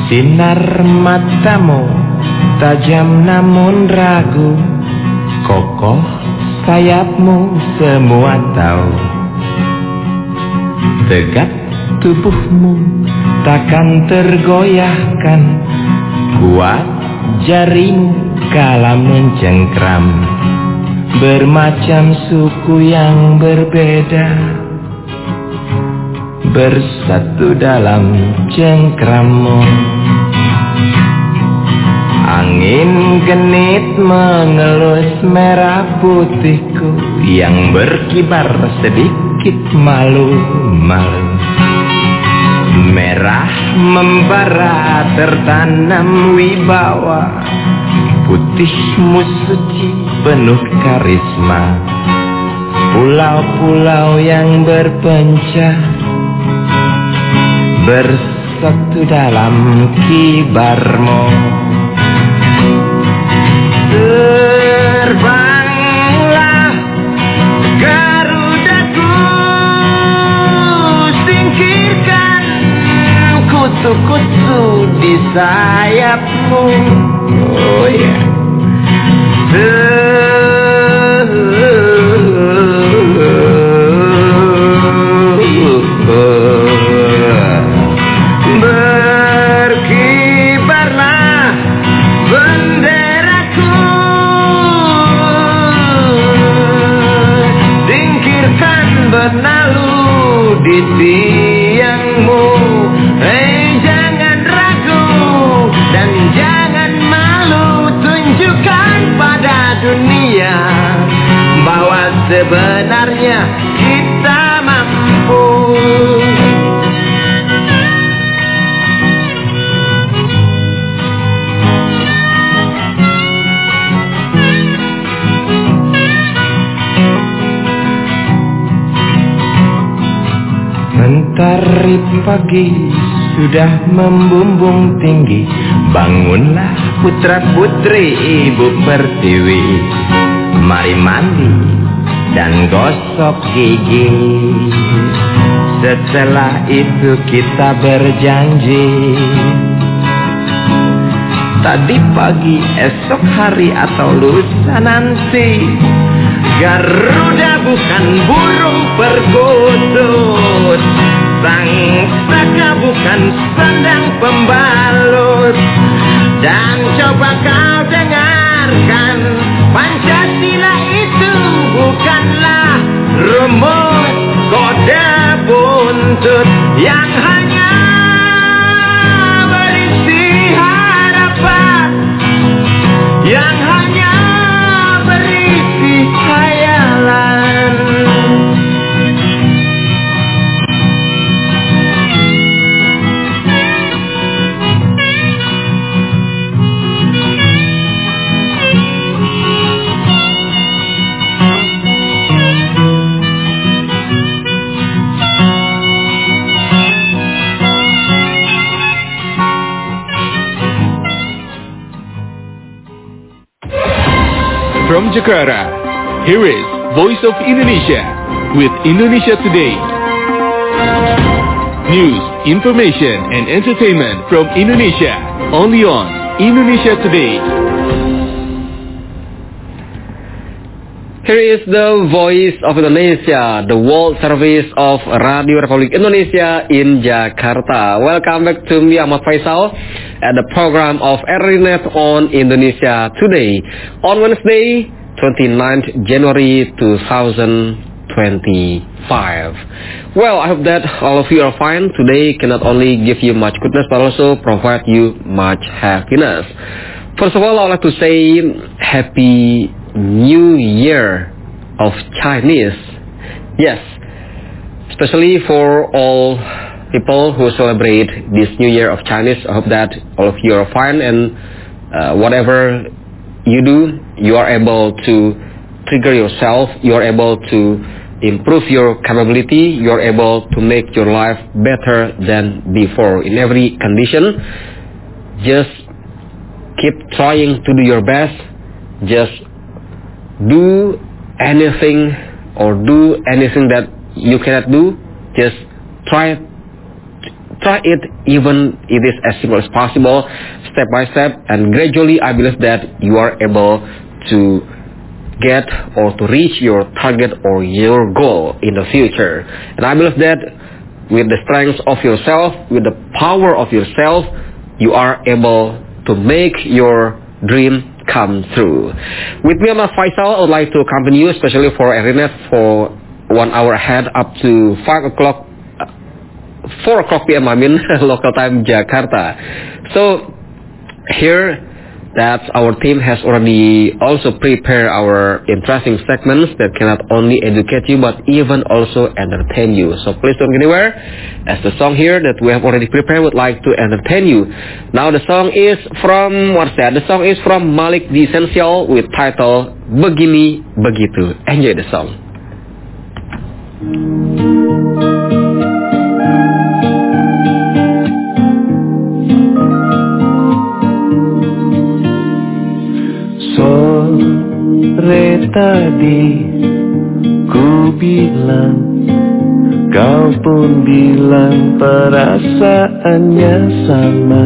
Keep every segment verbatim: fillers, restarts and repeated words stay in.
Sinar matamu tajam namun ragu, kokoh sayapmu semua tahu. Tegak tubuhmu takkan tergoyahkan, kuat jarimu kala mencengkram. Bermacam suku yang berbeda bersatu dalam cengkrammu. Angin genit mengelus merah putihku yang berkibar sedikit malu-malu. Merah membara tertanam wibawa, putihmu suci penuh karisma. Pulau-pulau yang berpencah bersatu dalam kibarmu. Terbanglah Garudaku, singkirkan kutu-kutu di sayapmu. Oh ya, yeah. Berkibarlah benderaku, singkirkan benalu di tiangmu. Hei, jangan ragu dan jangan malu, tunjukkan pada dunia bahwa sebenarnya kita mampu. Mentari pagi sudah membumbung tinggi, bangunlah putra putri ibu pertiwi. Mari mandi dan gosok gigi, setelah itu kita berjanji. Tadi pagi, esok hari atau lusa nanti, Garuda bukan burung perkutut, sang saka bukan sandang pembalut. Dan coba kau dengarkan, Pancasila itu bukanlah rumus kode buntut yang hanya berisi harapan, yang hanya berisi khayalan. From Jakarta, here is Voice of Indonesia with Indonesia Today. News, information, and entertainment from Indonesia, only on Indonesia Today. Here is the Voice of Indonesia, the World Service of Radio Republik Indonesia in Jakarta. Welcome back to me, Ahmad Faisal, at the program of Erinet on Indonesia Today on Wednesday, twenty-ninth January two thousand twenty-five. Well, I hope that all of you are fine. Today can not only give you much goodness but also provide you much happiness. First of all, I would like to say Happy New Year of Chinese. Yes, especially for all people who celebrate this New Year of Chinese. I hope that all of you are fine, and uh, whatever you do, you are able to trigger yourself, you are able to improve your capability, you are able to make your life better than before in every condition. Just keep trying to do your best. Just do anything or do anything that you cannot do. Just try try it, even it is as simple as possible, step by step, and gradually I believe that you are able to get or to reach your target or your goal in the future. And I believe that with the strength of yourself, with the power of yourself, you are able to make your dream come true. With me, Ahmad Faisal, I would like to accompany you, especially for Erinet, for one hour ahead up to five o'clock, four o'clock p m I mean, local time Jakarta. So here, that our team has already also prepared our interesting segments that cannot only educate you but even also entertain you. So please don't go anywhere, as the song here that we have already prepared would like to entertain you. Now the song is from, what's that? The song is from Malik The Essential with title Begini Begitu. Enjoy the song. Sore tadi ku bilang, kau pun bilang perasaannya sama.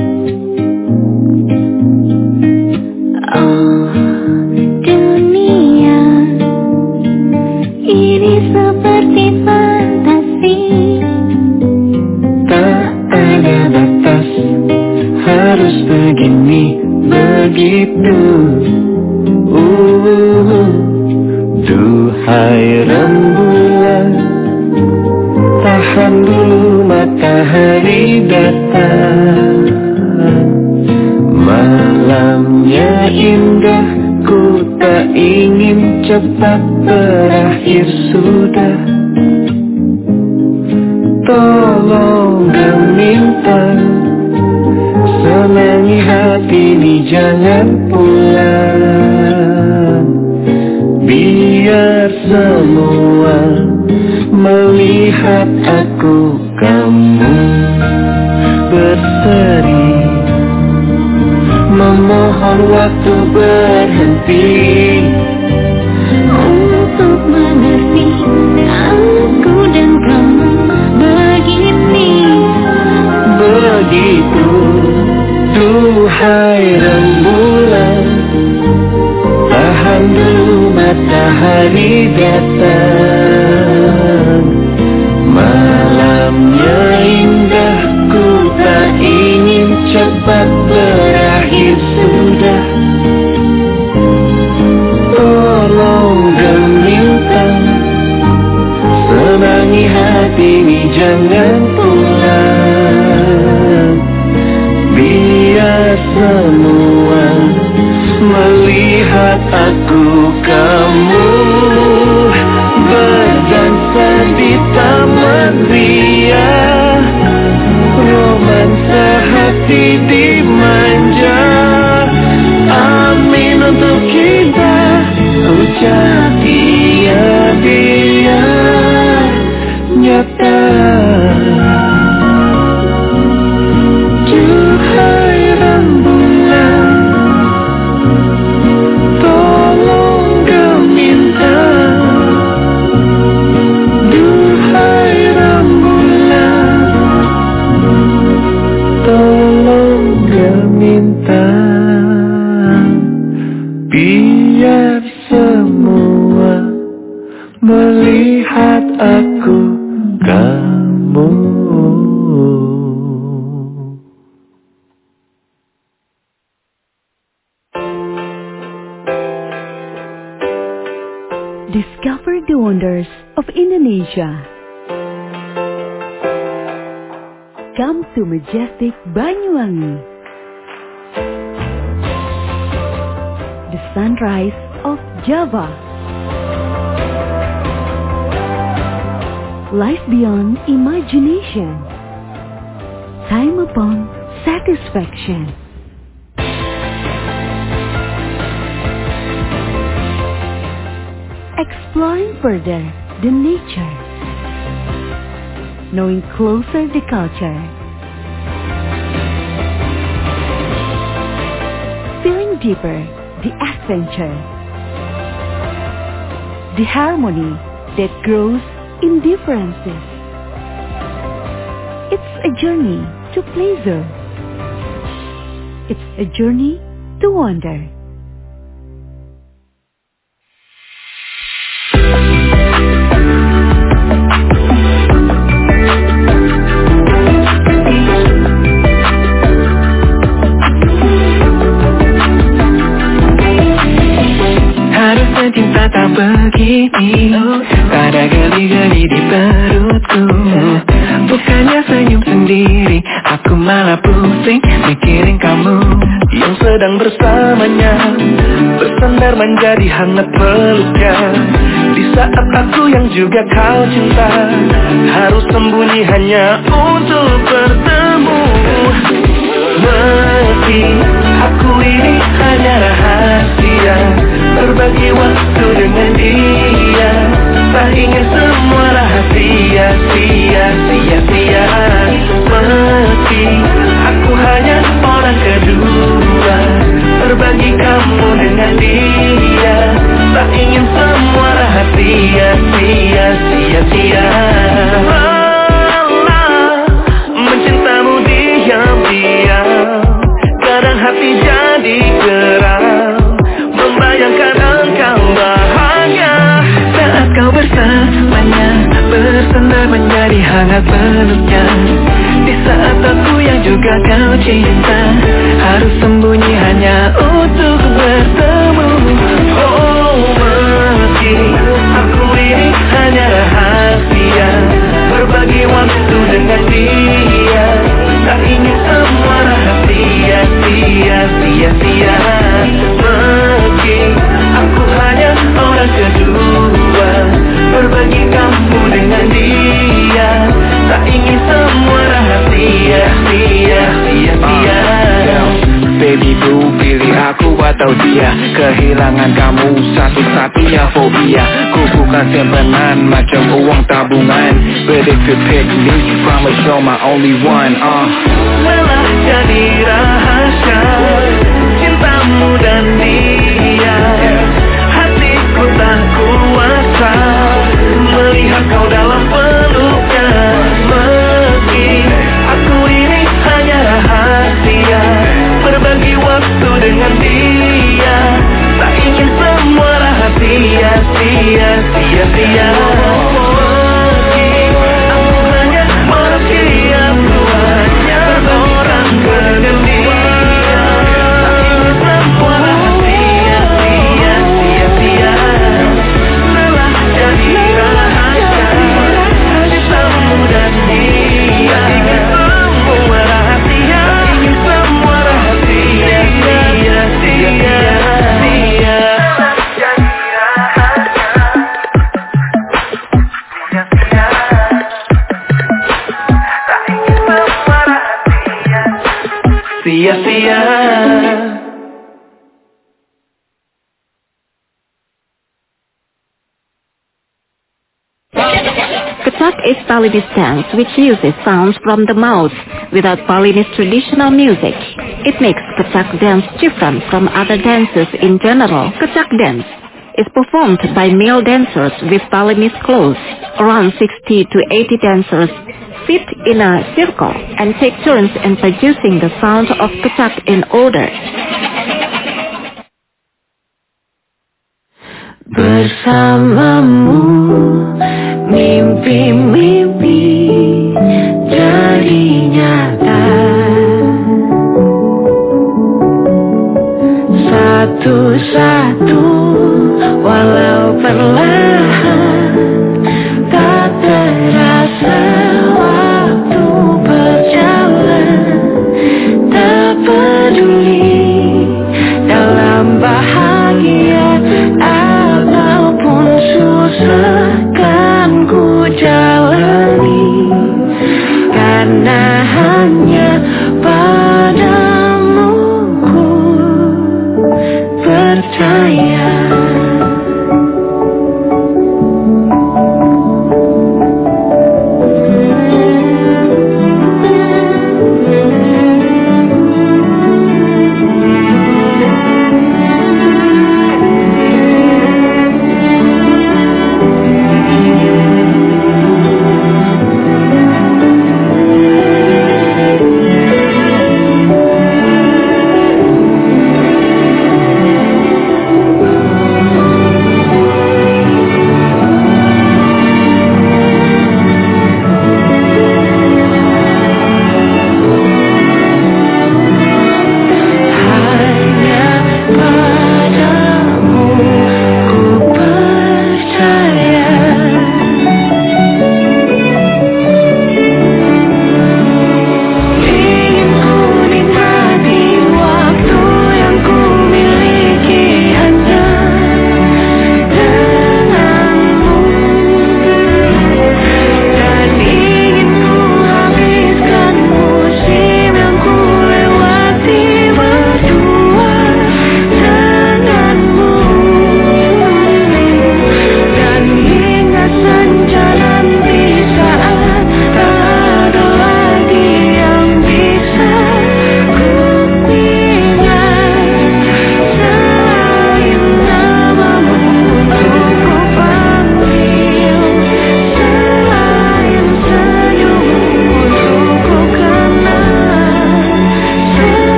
Oh dunia, ini seperti fantasi. Tak ada batas, harus begini begitu. Uh, duhai rembulan, tahan dulu matahari datang. Malamnya indah, ku tak ingin cepat berakhir sudah. Tolong meminta, senangi hati ini jangan pulang. Biar semua melihat aku kamu berseri, memohon waktu berhenti untuk mengerti aku dan kamu begini. Begitu, duhai rembulan, tahan dulu matahari datang. Malamnya indah, ku tak ingin cepat berakhir sudah. Tolong geminta, senangi hati ini jangan pulang. Biar semua melihat aku kamu berdansa di taman ria, romansa hati dimanja. Amin untuk kita, ucap dia biar nyata. Duhai rembulan, tolong geminta. Duhai rembulan, tolong geminta. Biar semua melihat aku kamu. Discover the wonders of Indonesia. Come to majestic Banyuwangi. The sunrise of Java. Life beyond imagination. Time upon satisfaction. Exploring further the nature. Knowing closer the culture. Feeling deeper the adventure. The harmony that grows in differences. It's a journey to pleasure. It's a journey to wonder. Harusnya cinta tak begini, ada geli-geli di perutku. Bukannya senyum sendiri, aku malah pusing mikirin kamu yang sedang bersamanya, bersandar menjadi hangat peluknya. Di saat aku yang juga kau cinta, harus sembunyi hanya untuk bertemu. Meski aku ini hanya rahasia, berbagi waktu dengan dia, tak ingin semua rahasia sia, sia-sia. Meski aku hanya orang kedua, berbagi kamu dengan dia, tak ingin semua rahasia sia, sia-sia. Mencintamu diam-diam, kadang hati jadi geram, membayangkan engkau bahagia saat kau bersamanya, bersandar menjadi hangat peluknya. Di saat aku yang juga kau cinta, harus sembunyi hanya untuk bertemu. Oh, meski aku ini hanya rahasia, berbagi waktu dengan dia, tak ingin semua rahasia sia, sia-sia. Meski aku hanya orang kedua, berbagi kamu dengan dia, tak ingin semua rahasia sia, sia-sia. Baby boo, pilih aku atau dia, kehilangan kamu satu-satunya fobia. Ku bukan simpenan macam uang tabungan, but if you pick me, promise you're my only one. uh. Malah jadi rahasia cintamu dan dia, hatiku tak kuasa melihat kau dalam peluknya. Meski aku ini hanya rahasia, berbagi waktu dengan dia, tak ingin semua rahasia sia, sia-sia. Meski aku hanya manusia, aku hanya orang dengan dia, tak ingin semua rahasia sia, sia-sia. Malah jadi rahasia cintamu dan dia, ingin semua rahasia, ingin semua rahasia sia, sia-sia. Sia-sia. Kecak is Balinese dance which uses sounds from the mouth without Balinese traditional music. It makes Kecak dance different from other dances in general. Kecak dance is performed by male dancers with Balinese clothes. Around sixty to eighty dancers sit in a circle and take turns in producing the sound of Kecak in order. Bersamamu mimpi-mimpi jadi nyata, satu-satu walau perlahan, tak terasa waktu berjalan. Tak peduli dalam bahagia ataupun susah, kan ku jalani, karena hanya padamu ku percaya.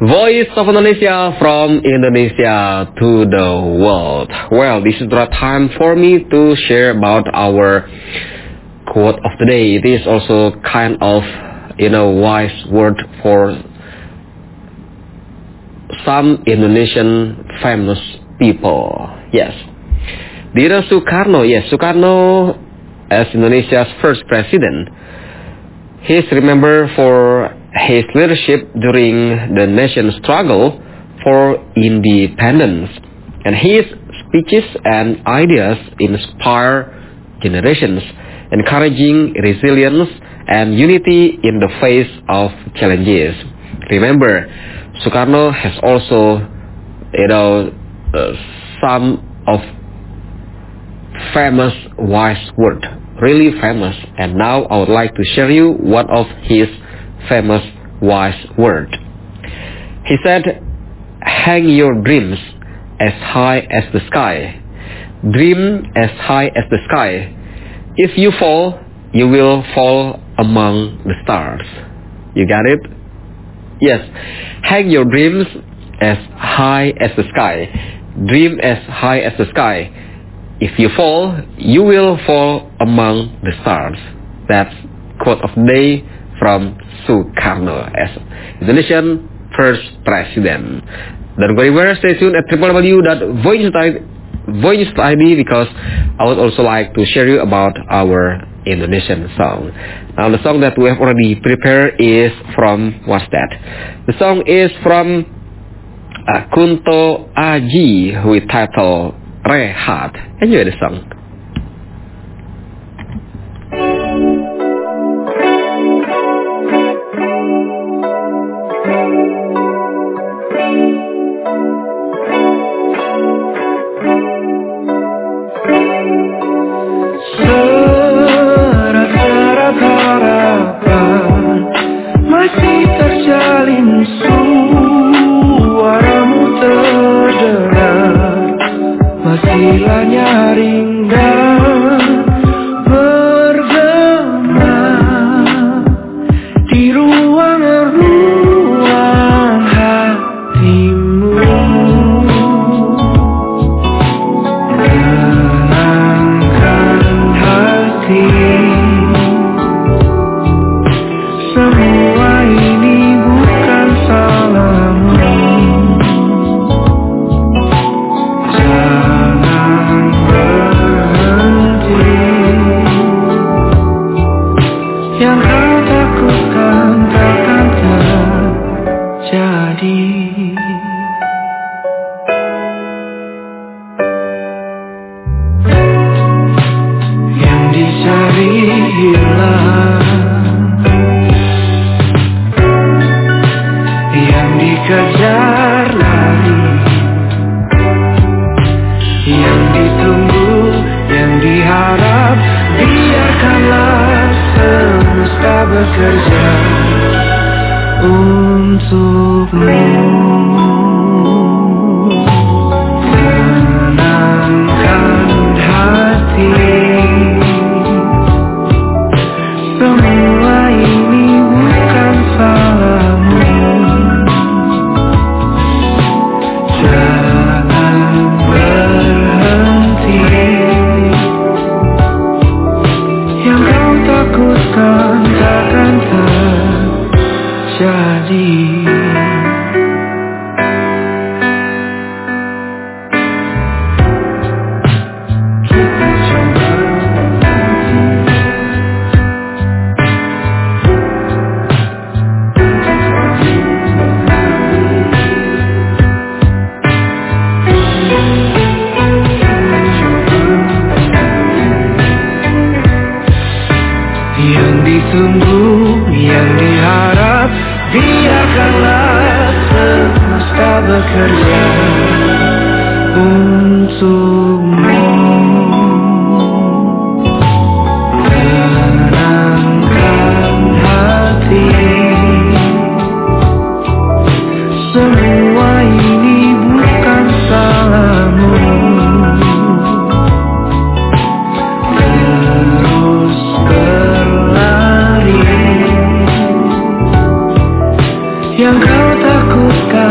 Voice of Indonesia from Indonesia to the world. Well, this is the right time for me to share about our quote of the day. It is also kind of, you know, wise word for some Indonesian famous people. Yes. Do you know Sukarno? Yes, Sukarno, as Indonesia's first president, he is remembered for his leadership during the nation's struggle for independence, and his speeches and ideas inspire generations, encouraging resilience and unity in the face of challenges. Remember, Sukarno has also, you know, uh, some of famous wise word, really famous, and now I would like to share you one of his famous wise word. He said, hang your dreams as high as the sky. Dream as high as the sky. If you fall, you will fall among the stars. You got it? Yes. Hang your dreams as high as the sky. Dream as high as the sky. If you fall, you will fall among the stars. That's quote of the day from Sukarno as Indonesian first president. Don't go anywhere, stay tuned at w w w dot voice news dot I D because I would also like to share you about our Indonesian song. Now the song that we have already prepared is from, what's that? The song is from uh, Kunto Aji with title Rehat. Enjoy the song. Yang kau takutkan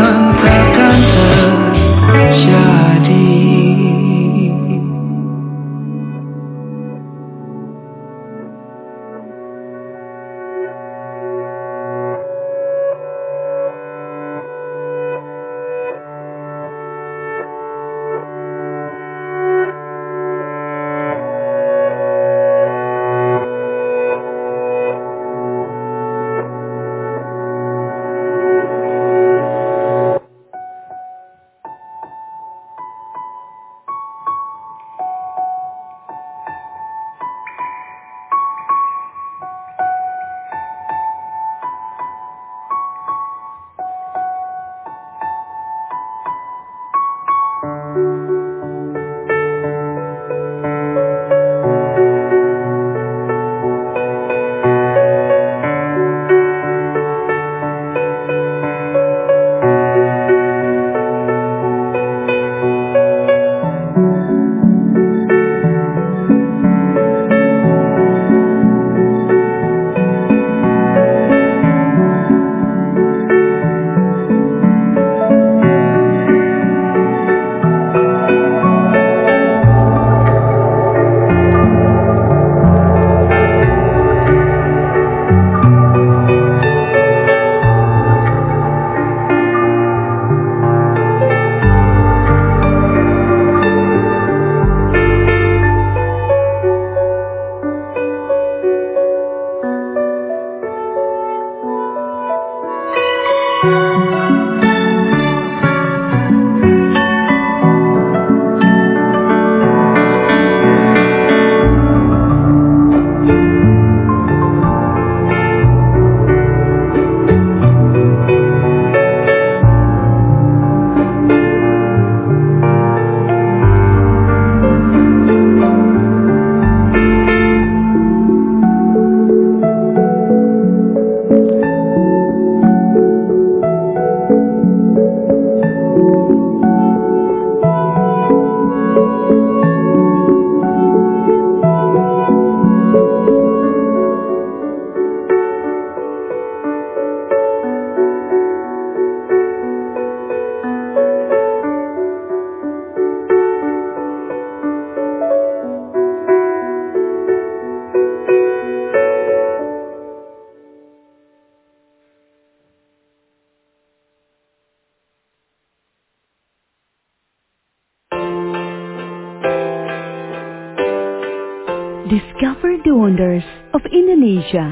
Discover the wonders of Indonesia.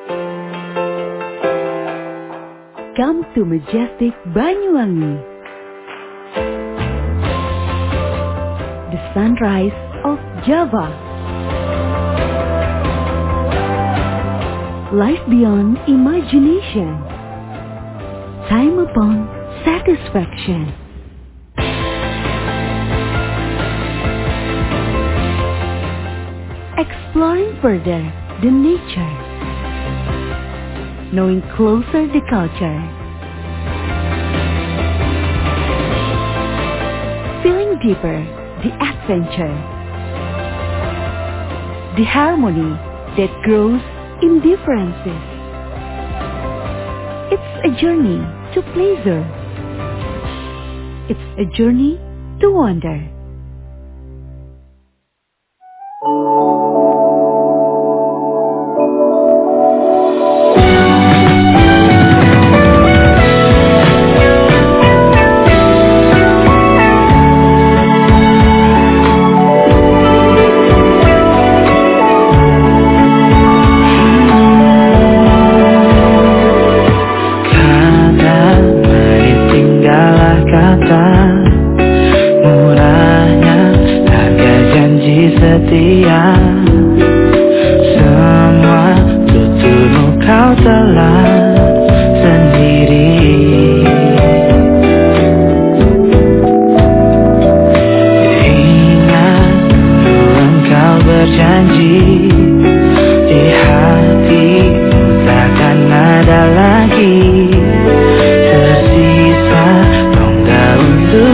Come to majestic Banyuwangi. The sunrise of Java. Life beyond imagination. Time upon satisfaction. Exploring further the nature. Knowing closer the culture. Feeling deeper the adventure. The harmony that grows in differences. It's a journey to pleasure. It's a journey to wonder.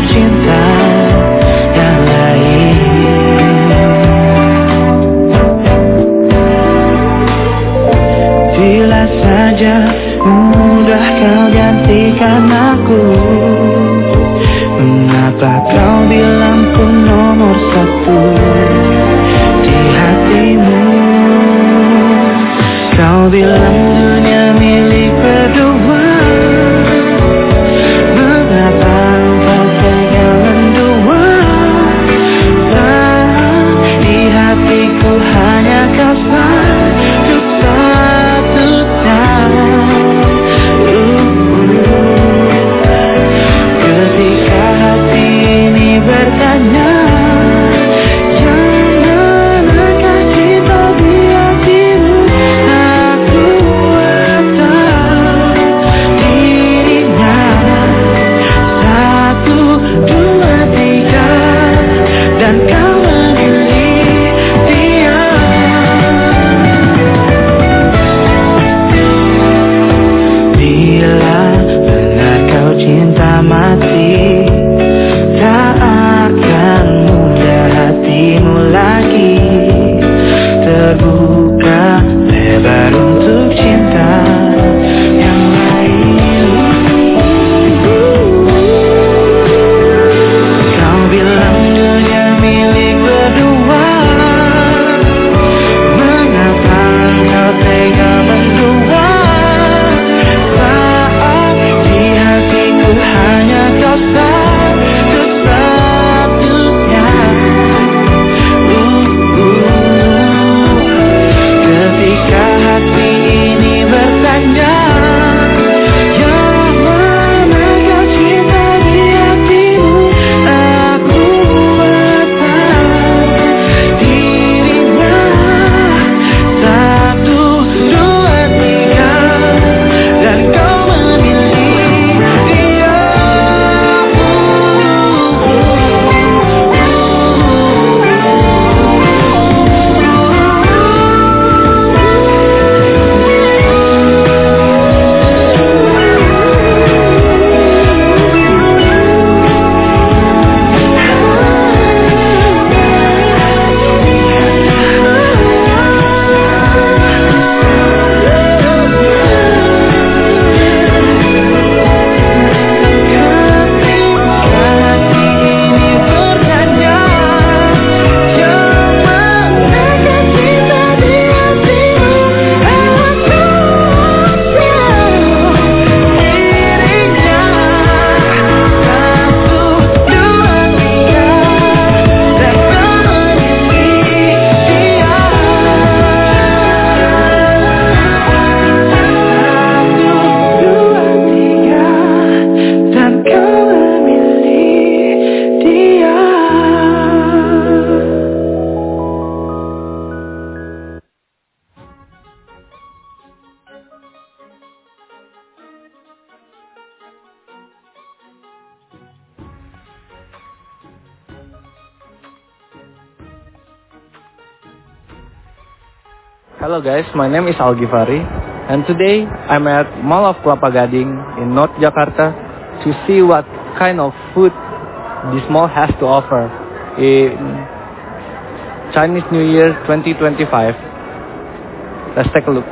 Cinta yang lain. Hello guys, my name is Algivari, and today I'm at Mall of Kelapa Gading in North Jakarta to see what kind of food this mall has to offer in Chinese New Year twenty twenty-five. Let's take a look.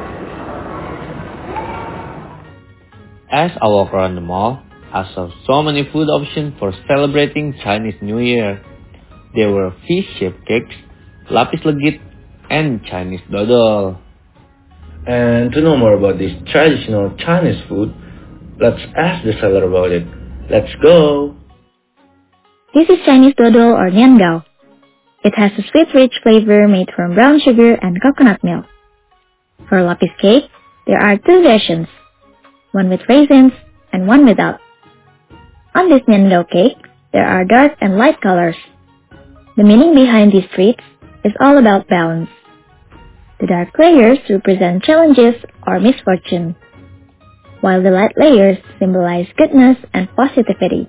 As I walk around the mall, I saw so many food options for celebrating Chinese New Year. There were fish-shaped cakes, lapis legit, and Chinese dodol. And to know more about this traditional Chinese food, let's ask the seller about it. Let's go! This is Chinese dodol or nian gao. It has a sweet rich flavor made from brown sugar and coconut milk. For lapis cake, there are two versions, one with raisins and one without. On this nian gao cake, there are dark and light colors. The meaning behind these treats is all about balance. The dark layers represent challenges or misfortune, while the light layers symbolize goodness and positivity.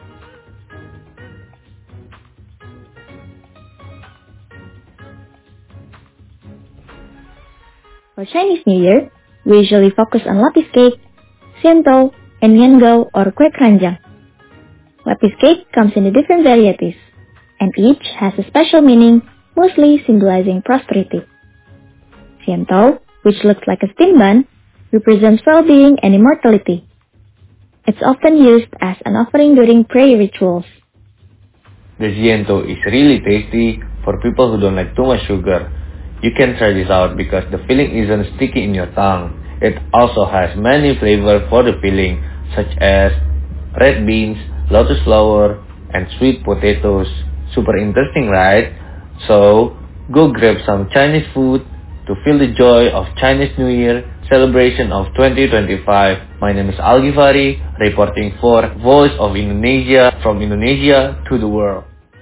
For Chinese New Year, we usually focus on lapis cake, xiantou, and nian gao or kue keranjang. Lapis cake comes in different varieties, and each has a special meaning, mostly symbolizing prosperity. Xiantou, which looks like a steam bun, represents well-being and immortality. It's often used as an offering during prayer rituals. The xiantou is really tasty for people who don't like too much sugar. You can try this out because the filling isn't sticky in your tongue. It also has many flavors for the filling, such as red beans, lotus flower, and sweet potatoes. Super interesting, right? So, go grab some Chinese food to feel the joy of Chinese New Year celebration of twenty twenty-five. My name is Algivari, reporting for Voice of Indonesia, from Indonesia to the world.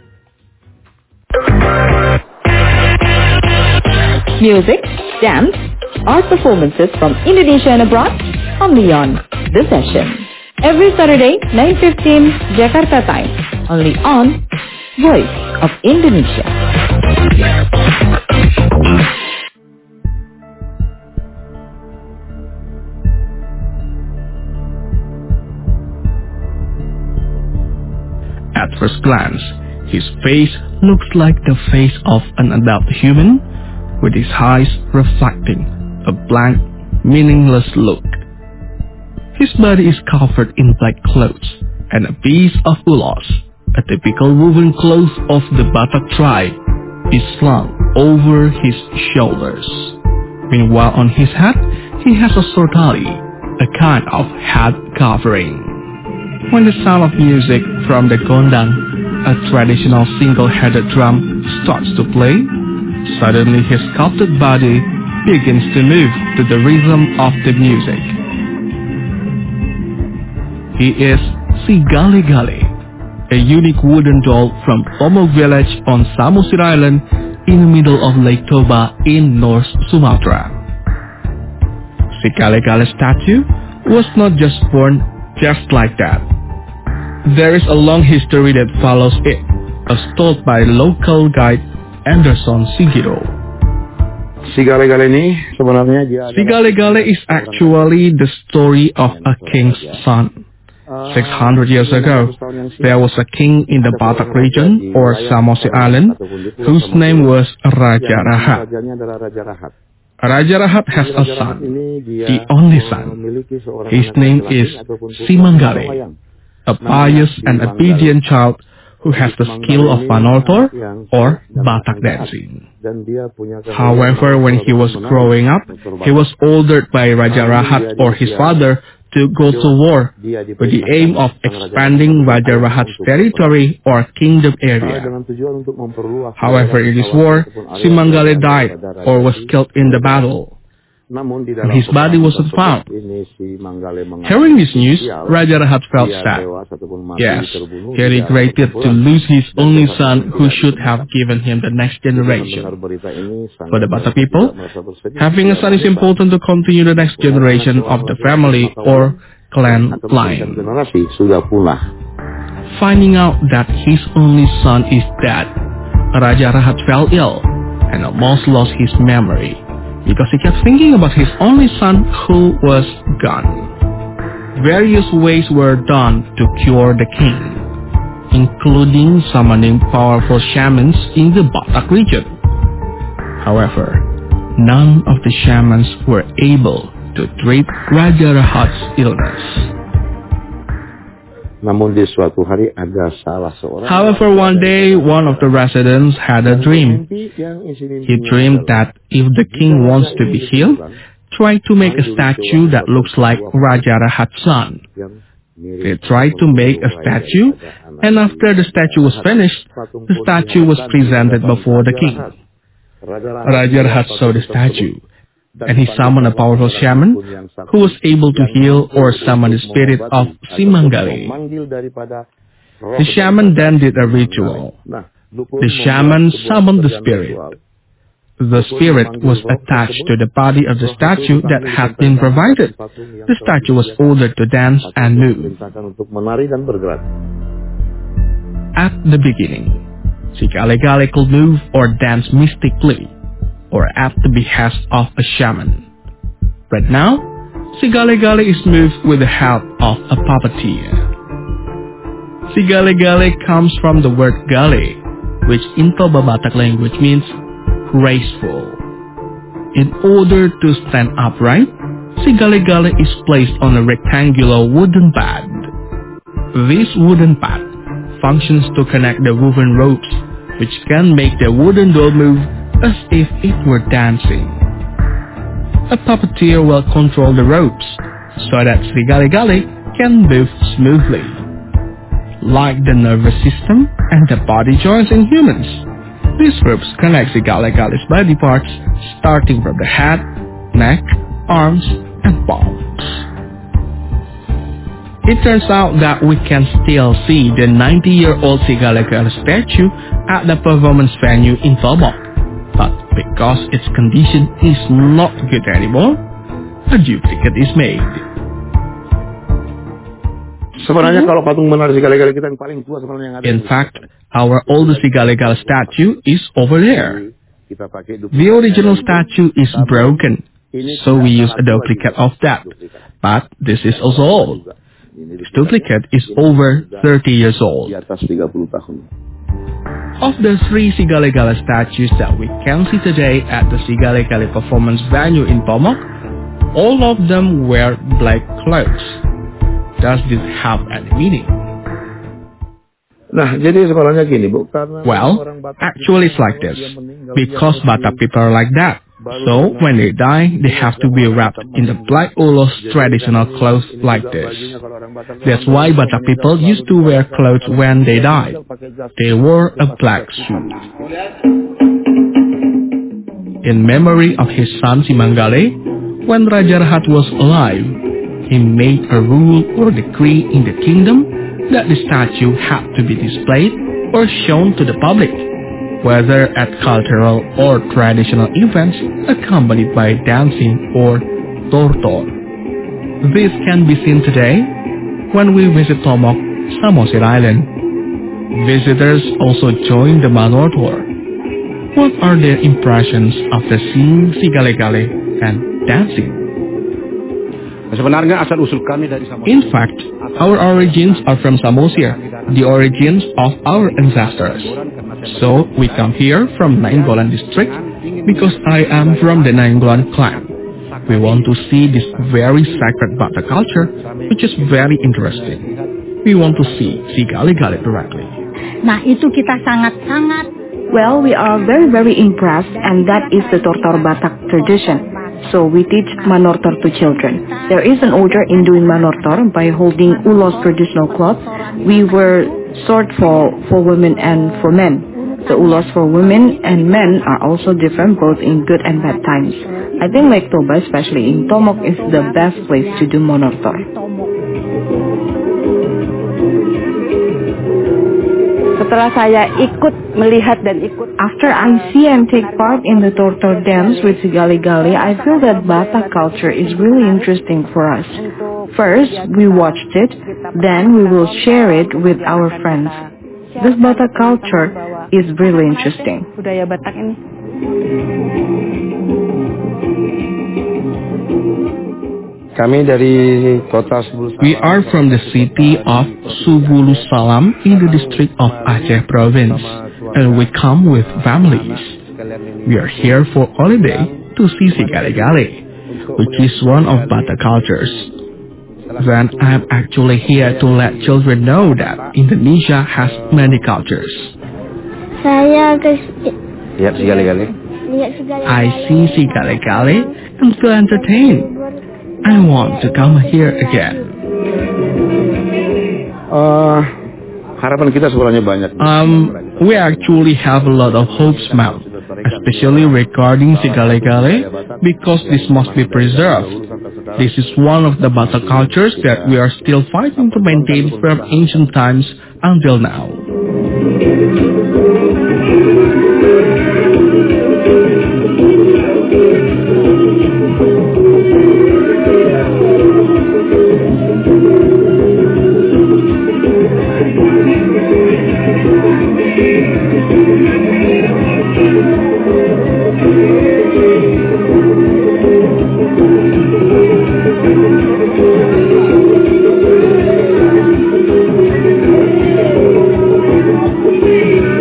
Music, dance, art performances from Indonesia and abroad, only on The Session. Every Saturday, nine fifteen Jakarta time, only on Voice of Indonesia. At first glance, his face looks like the face of an adult human, with his eyes reflecting a blank, meaningless look. His body is covered in black clothes and a piece of ulos, a typical woven cloth of the Batak tribe, is slung over his shoulders. Meanwhile, on his head, he has a sortali, a kind of head covering. When the sound of music from the gondang, a traditional single-headed drum, starts to play, suddenly his sculpted body begins to move to the rhythm of the music. He is Si Gale Gale, a unique wooden doll from Pomok village on Samosir Island in the middle of Lake Toba in North Sumatra. Si Gale Gale statue was not just born just like that. There is a long history that follows it, as told by local guide Anderson Sigiro. Si Gale Gale ini sebenarnya dia Si Gale Gale is actually the story of a king's son. six hundred years ago, there was a king in the Batak region or Samosir Island whose name was Raja Rahat. Raja Rahat has a son, the only son. His name is Si Manggare, a pious and obedient child who has the skill of Panortor or Batak dancing. However, when he was growing up, he was ordered by Raja Rahat or his father to go to war with the aim of expanding Raja Rahat's territory or kingdom area. However, in this war, Si Manggare died or was killed in the battle. And his body wasn't found. Hearing this news, Raja Rahat felt sad. Yes, he regretted to lose his only son who should have given him the next generation. For the Batak people, having a son is important to continue the next generation of the family or clan line. Finding out that his only son is dead, Raja Rahat fell ill and almost lost his memory. because he kept thinking about his only son who was gone. Various ways were done to cure the king, including summoning powerful shamans in the Batak region. However, none of the shamans were able to treat Raja Rahat's illness. Namun di suatu hari ada salah seorang. However, one day, one of the residents had a dream. He dreamed that if the king wants to be healed, try to make a statue that looks like Raja Rahat's son. They tried to make a statue, and after the statue was finished, the statue was presented before the king. Raja Rahat saw the statue, and he summoned a powerful shaman who was able to heal or summon the spirit of Simangale. The shaman then did a ritual. The shaman summoned the spirit. The spirit was attached to the body of the statue that had been provided. The statue was ordered to dance and move. At the beginning, Sigale-Gale could move or dance mystically, or at the behest of a shaman. Right now, Sigale-Gale is moved with the help of a puppeteer. Sigale-Gale comes from the word gale, which in Toba Batak language means graceful. In order to stand upright, Sigale-Gale is placed on a rectangular wooden pad. This wooden pad functions to connect the woven ropes, which can make the wooden doll move as if it were dancing. A puppeteer will control the ropes so that Sigale-Gale can move smoothly. Like the nervous system and the body joints in humans, these ropes connect Sigale-Gale's body parts starting from the head, neck, arms, and palms. It turns out that we can still see the ninety-year-old Sigale-Gale statue at the performance venue in Tomok, but because its condition is not good anymore, a duplicate is made. Sebenarnya kalau patung benar Sigale-Gale kita yang paling tua sebenarnya yang ada. In fact, our oldest Sigale-Gale statue is over there. The original statue is broken, so we use a duplicate of that. But this is also old. This duplicate is over thirty years old. Of the three Sigale-Gale statues that we can see today at the Sigale-Gale performance venue in Tomok, all of them wear black clothes. Does this have any meaning? Nah, jadi sebenarnya gini, Bu, karena Well, actually it's like this. Because Batak people are like that. So, when they die, they have to be wrapped in the black ulos traditional clothes like this. That's why Batak people used to wear clothes when they died. They wore a black suit. In memory of his son Simangale, when Raja Rahat was alive, he made a rule or decree in the kingdom that the statue had to be displayed or shown to the public, whether at cultural or traditional events accompanied by dancing or tortor. This can be seen today when we visit Tomok, Samosir Island. Visitors also join the Manortor. What are their impressions after seeing Sigale-Gale and dancing? In fact, our origins are from Samosir, the origins of our ancestors. So, we come here from Nainggolan district because I am from the Nainggolan clan. We want to see this very sacred Batak culture, which is very interesting. We want to see Sigale-Gale directly. Nah, itu kita sangat-sangat. Well, we are very, very impressed, and that is the Tortor Batak tradition. So we teach Manortor to children. There is an order in doing Manortor by holding ulos traditional cloths. We were sort for, for women and for men. The ulos for women and men are also different both in good and bad times. I think Lake Toba, especially in Tomok, is the best place to do Manortor. Setelah saya ikut melihat dan ikut. After I see and take part in the Tortor dance with Sigale-Gale, I feel that Batak culture is really interesting for us. First, we watched it, then we will share it with our friends. This Batak culture is really interesting. Budaya Batak ini. Kami dari kota Subulu Salam. We are from the city of Subulu Salam in the district of Aceh province, and we come with families. We are here for holiday to see Sigale-Gale, which is one of Batak cultures. Then I'm actually here to let children know that Indonesia has many cultures. Saya ke Lihat Sigale-Gale. lihat Sigale-Gale. I see Sigale-Gale and feel entertained. I want to come here again. Uh, harapan kita sebenarnya banyak. Um, we actually have a lot of hopes, ma'am, especially regarding Sigale-Gale, because this must be preserved. This is one of the Batak cultures that we are still fighting to maintain from ancient times until now. Thank you.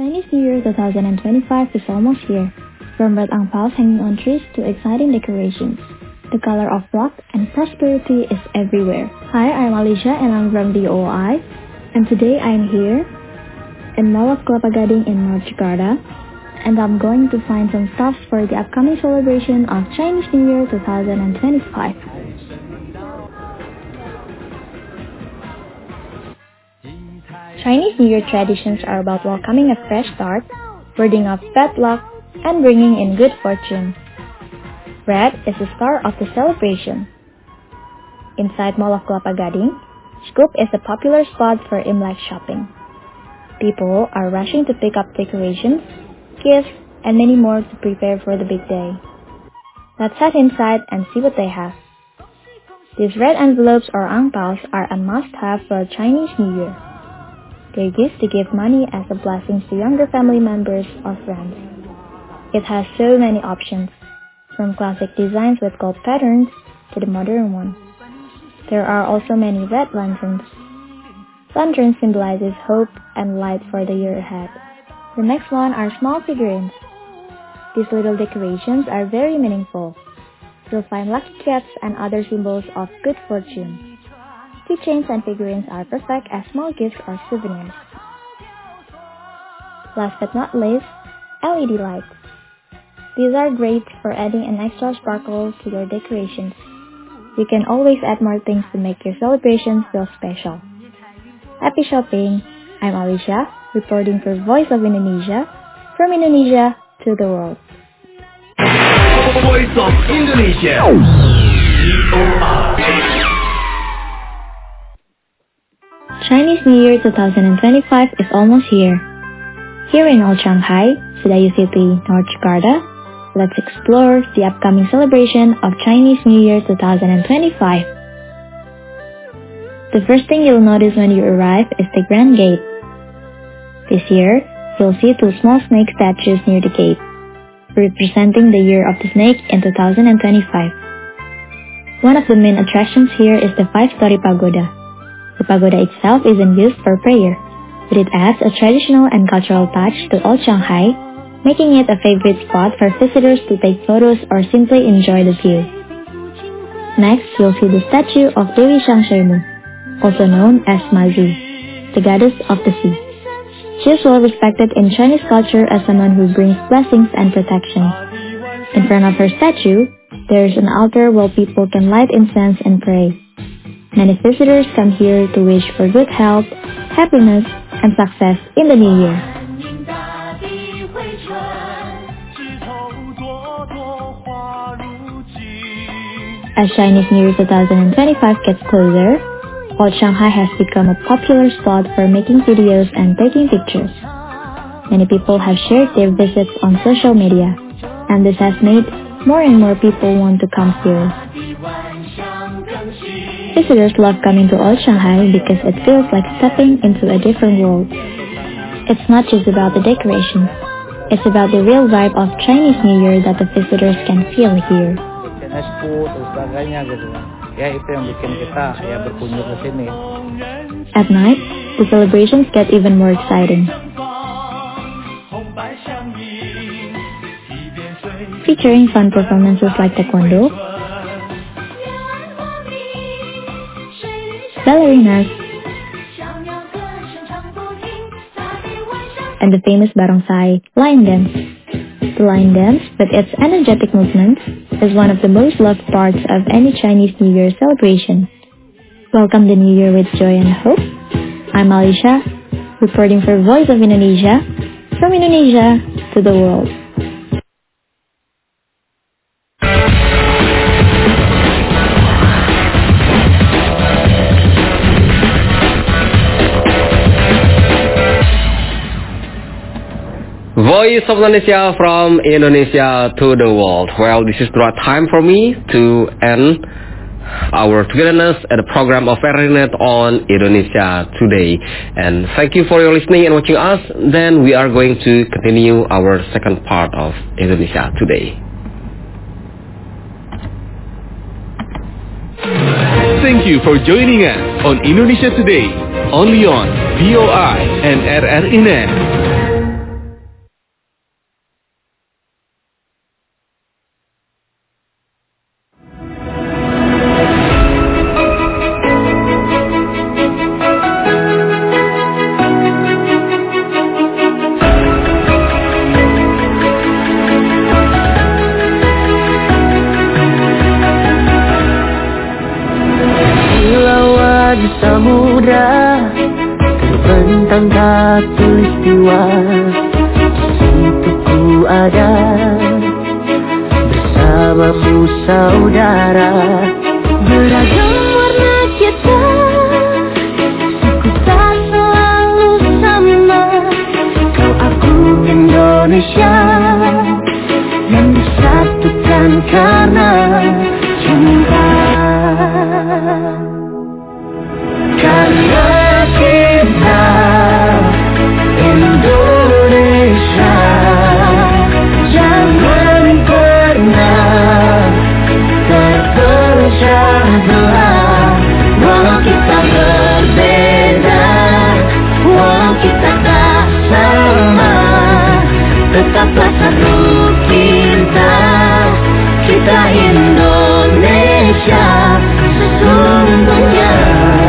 Chinese New Year twenty twenty-five is almost here. From red ang paos hanging on trees to exciting decorations, the color of luck and prosperity is everywhere. Hi, I'm Alicia and I'm from D O I, and today I'm here in Mall of Kelapa Gading in North Jakarta, and I'm going to find some stuff for the upcoming celebration of Chinese New Year twenty twenty-five. Chinese New Year traditions are about welcoming a fresh start, warding off bad luck, and bringing in good fortune. Red is the star of the celebration. Inside Mall of Kelapa Gading, Scoop is a popular spot for Imlek shopping. People are rushing to pick up decorations, gifts, and many more to prepare for the big day. Let's head inside and see what they have. These red envelopes or ang paos are a must-have for Chinese New Year. They're gifts to give money as a blessing to younger family members or friends. It has so many options, from classic designs with gold patterns to the modern one. There are also many red lanterns. Lantern symbolizes hope and light for the year ahead. The next one are small figurines. These little decorations are very meaningful. You'll find lucky cats and other symbols of good fortune. Keychains and figurines are perfect as small gifts or souvenirs. Last but not least, L E D lights. These are great for adding an extra sparkle to your decorations. You can always add more things to make your celebrations feel special. Happy shopping! I'm Alicia, reporting for Voice of Indonesia, from Indonesia to the world. Voice of Indonesia. Chinese New Year twenty twenty-five is almost here. Here in Old Shanghai, Sedayu City, North Jakarta, let's explore the upcoming celebration of Chinese New Year twenty twenty-five. The first thing you'll notice when you arrive is the Grand Gate. This year, you'll see two small snake statues near the gate, representing the year of the snake in two thousand twenty-five. One of the main attractions here is the five-story pagoda. The pagoda itself isn't used for prayer, but it adds a traditional and cultural touch to Old Shanghai, making it a favorite spot for visitors to take photos or simply enjoy the view. Next, you'll see the statue of Dewi Shangshemu, also known as Mazi, the goddess of the sea. She is well respected in Chinese culture as someone who brings blessings and protection. In front of her statue, there is an altar where people can light incense and pray. Many visitors come here to wish for good health, happiness, and success in the new year. As Chinese New Year twenty twenty-five gets closer, Old Shanghai has become a popular spot for making videos and taking pictures. Many people have shared their visits on social media, and this has made more and more people want to come here. Visitors love coming to Old Shanghai because it feels like stepping into a different world. It's not just about the decorations, it's about the real vibe of Chinese New Year that the visitors can feel here. At night, the celebrations get even more exciting. Featuring fun performances like taekwondo, ballerinas, and the famous barongsai line dance. The line dance, with its energetic movements, is one of the most loved parts of any Chinese New Year celebration. Welcome the New Year with joy and hope. I'm Alicia, reporting for Voice of Indonesia, from Indonesia to the world. Voice of Indonesia from Indonesia to the world. Well, this is the right time for me to end our togetherness at the program of EriNet on Indonesia Today. And thank you for your listening and watching us. Then we are going to continue our second part of Indonesia Today. Thank you for joining us on Indonesia Today, only on V O I and EriNet. tentang katulistiwa, untukku ada bersamamu saudara. Beragam warna kita, suku tak selalu sama. Kau aku Indonesia yang disatukan karena cinta. Karena kita Indonesia, jangan pernah terpecah belah. Walau kita berbeda, walau kita tak sama, tetaplah satu kita, kita Indonesia sesungguhnya.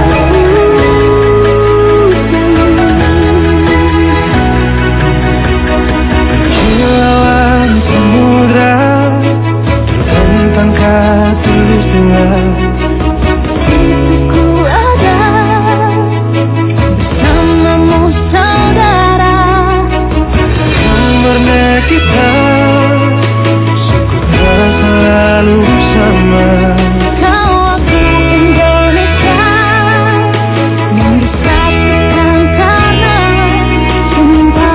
Kilauan samudra terbentang katulistiwa, Untukku ada bersamamu saudara. warna kita, suku tak selalu sama. Kau aku Indonesia yang disatukan karena cinta.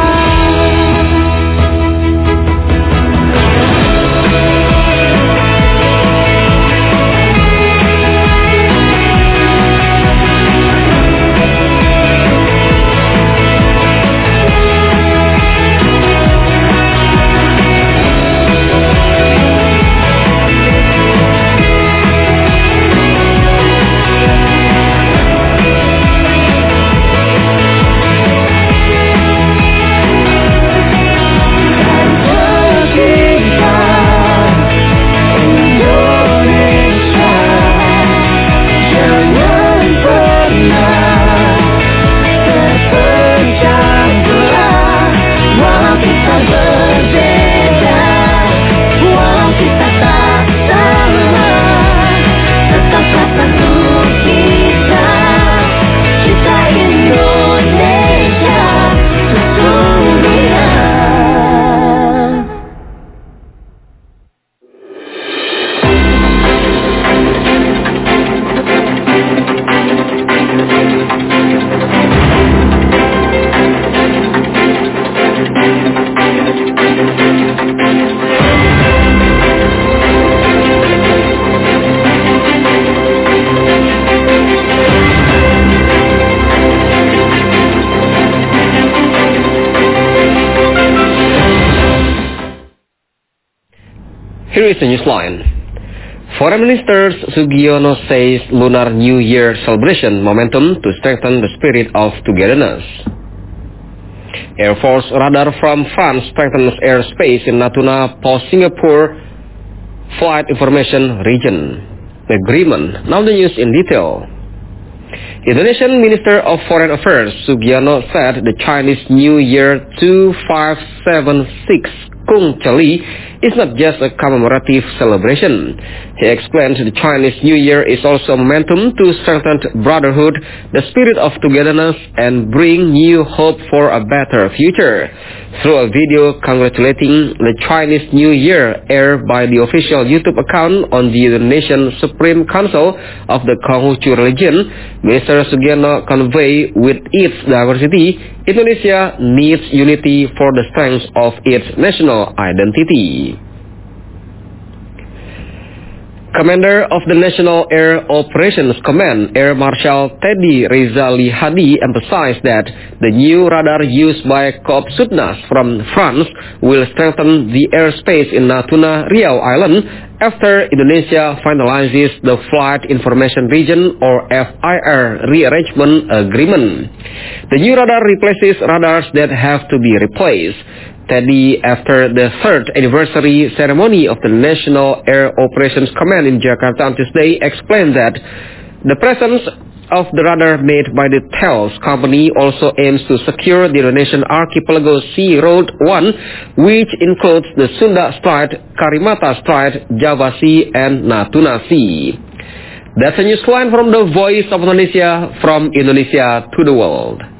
Here is the news line. Foreign Minister Sugiono says Lunar New Year celebration momentum to strengthen the spirit of togetherness. Air Force radar from France strengthens airspace in Natuna post-Singapore flight information region. Agreement. Now the news in detail. Indonesian Minister of Foreign Affairs Sugiono said the Chinese New Year two five seven six Kung Chali is not just a commemorative celebration. He explained the Chinese New Year is also momentum to strengthen brotherhood, the spirit of togetherness, and bring new hope for a better future. Through a video congratulating the Chinese New Year aired by the official YouTube account on the Indonesian Supreme Council of the Konghucu religion, Minister Sugiono conveyed with its diversity, Indonesia needs unity for the strength of its national identity. Commander of the National Air Operations Command, Air Marshal Teddy Rizali Hadi, emphasized that the new radar used by Corps Sudnas from France will strengthen the airspace in Natuna, Riau Island after Indonesia finalizes the Flight Information Region or F I R rearrangement agreement. The new radar replaces radars that have to be replaced. Teddy, after the third anniversary ceremony of the National Air Operations Command in Jakarta on Tuesday, explained that the presence of the radar made by the Thales company also aims to secure the Indonesian archipelago Sea Road one, which includes the Sunda Strait, Karimata Strait, Java Sea, and Natuna Sea. That's a news line from the Voice of Indonesia, from Indonesia to the world.